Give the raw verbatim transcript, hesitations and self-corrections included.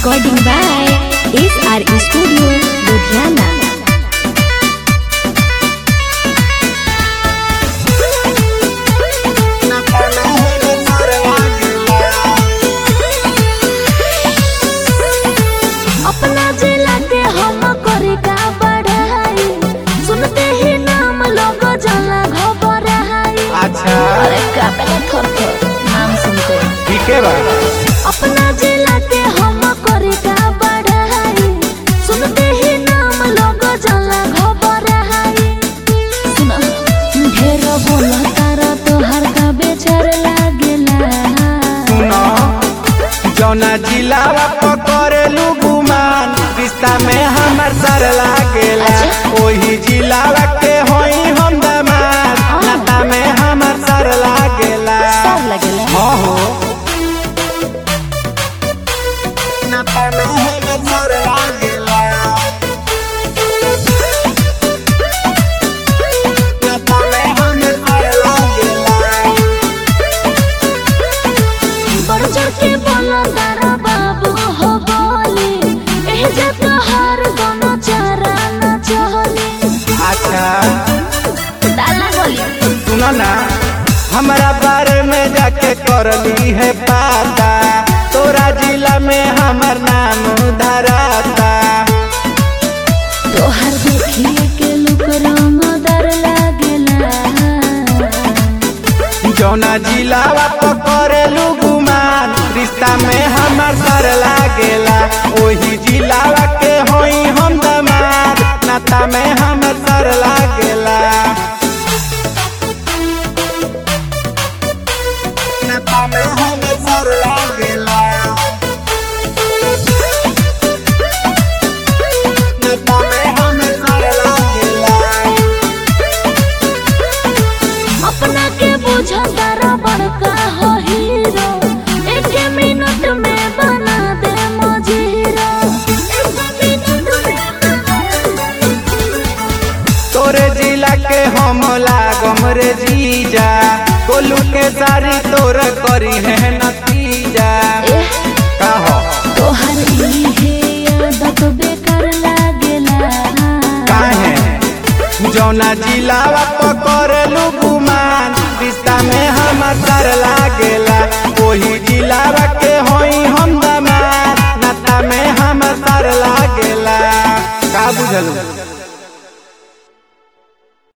Recording by S R E Studio, Ludhiana. अपना जिला के हम करे का बढ़ाई, सुनते ही नाम लोग जाला घबराई। अच्छा अरे का पहले थोर थोर नाम सुनते ठीक है भाई। अपना जिला के हम करे का बढ़ाई, सुनते ही नाम लोग जाला घबराई। सुना ढेर बोला तारा तो हर का बेचार लागेला। सुनो जौना जिलावा पकड़ेलू गुमान, रिश्ता में हमर सर लागेला। ओही जिलावा के होई हम दामाद, नाता में हमर सर लागेला। सब लगेला हाँ हो नाता में हमर सर लागेला। नाता में हमर सर लागेला। बढ़ चढ़ के बोला तारा बाबू हो बोली, एह जत हार दोनों चारा न चली। अच्छा डाला बोली सुनो ना, हमारा बारे में जाके करली है पता, तोरा जिला में हमर नाम धराता। तोहर देखिए के लोग रंगदार लागेला। जौना जिलावा पकड़ेलू गुमान, रिश्ता में हमर सर लागेला। ओही जिलावा के होई हम दामाद, नाता में हमर सर लागेला। नाता में हमर सर लागेला। नाता में हमर सर लागेला। अपना के बुझा तारा बड़का हो हीरो, एक मिनट में बना दे मजीरो। एक मिनट में बना दे। तोरे जिला के हम लागम रे जीजा, गोलू के सारी तोर करी है नतीजा। का हो तोहर इहे आदत बेकार लागेला। काहे जौना जिलावा पकड़लू गुमान, रिश्ता में हमर सर लागेला। ओही जिलावा के होई हम दामाद, नाता में हमर सर लागेला। का बुझलू।